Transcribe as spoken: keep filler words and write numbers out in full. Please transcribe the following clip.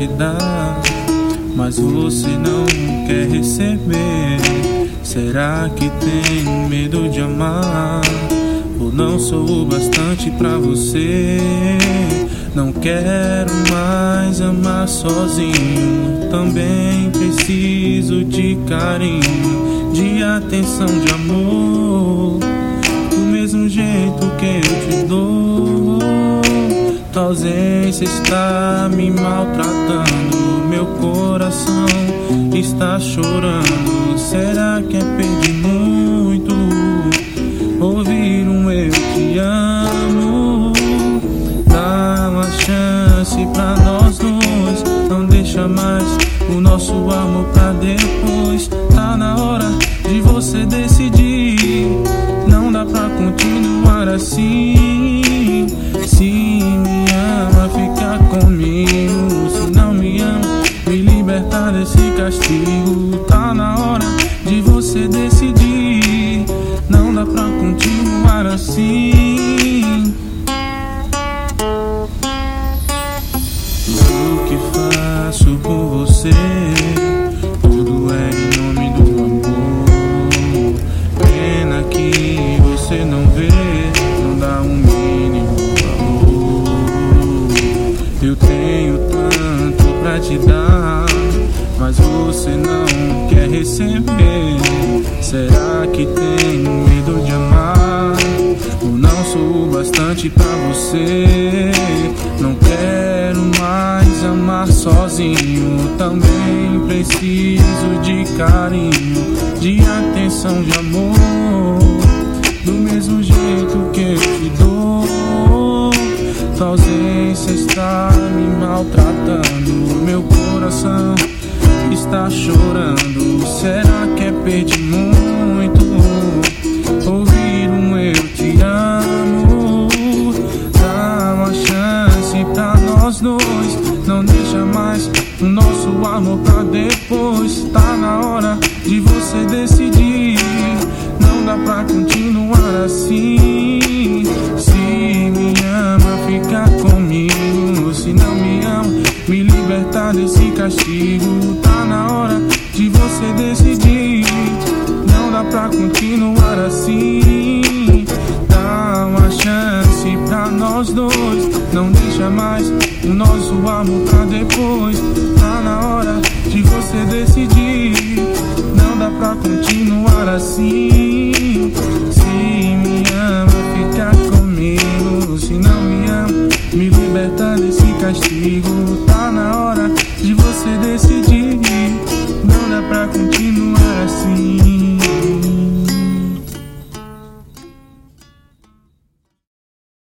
te dar, mas você não quer receber. Será que tem medo de amar? Ou não sou o bastante pra você? Não quero mais amar sozinho. Também preciso de carinho, de atenção, de amor, do mesmo jeito que eu te dou. Tua ausência está me maltratando, meu coração está chorando. Será que é pedir muito ouvir um eu te amo? Dá uma chance pra nós dois, não deixa mais o nosso amor pra depois. Tá na hora de você decidir, não dá pra continuar assim. Se me ama, fica comigo. Se não me ama, me libertar desse castigo. Tá na hora de você decidir, não dá pra continuar assim. Tudo que faço por você, tudo é em nome do amor. Pena que você não vê, não dá um mínimo valor. Eu tenho tanto pra te dar, mas você não quer receber. Será que tem medo de amar? Ou não sou o bastante pra você? Não quero mais amar sozinho. Também preciso de carinho, de atenção, de amor, do mesmo jeito que eu te dou. Tua ausência está me maltratando, meu coração está chorando. Será que é pedir muito ouvir um eu te amo? Dá uma chance pra nós dois, não deixa mais o nosso amor pra depois. Tá na hora de você decidir, não dá pra continuar assim. Se me ama, fica comigo. Se não me ama, me libertar desse castigo. Tá na hora de você decidir, não dá pra continuar assim. Dá uma chance pra nós dois, não deixa mais o nosso amor pra depois. Tá na hora de você decidir, não dá pra continuar assim. Se me ama, fica comigo. Se não me ama, me libertar desse castigo. Tá na hora de você decidir, não dá pra continuar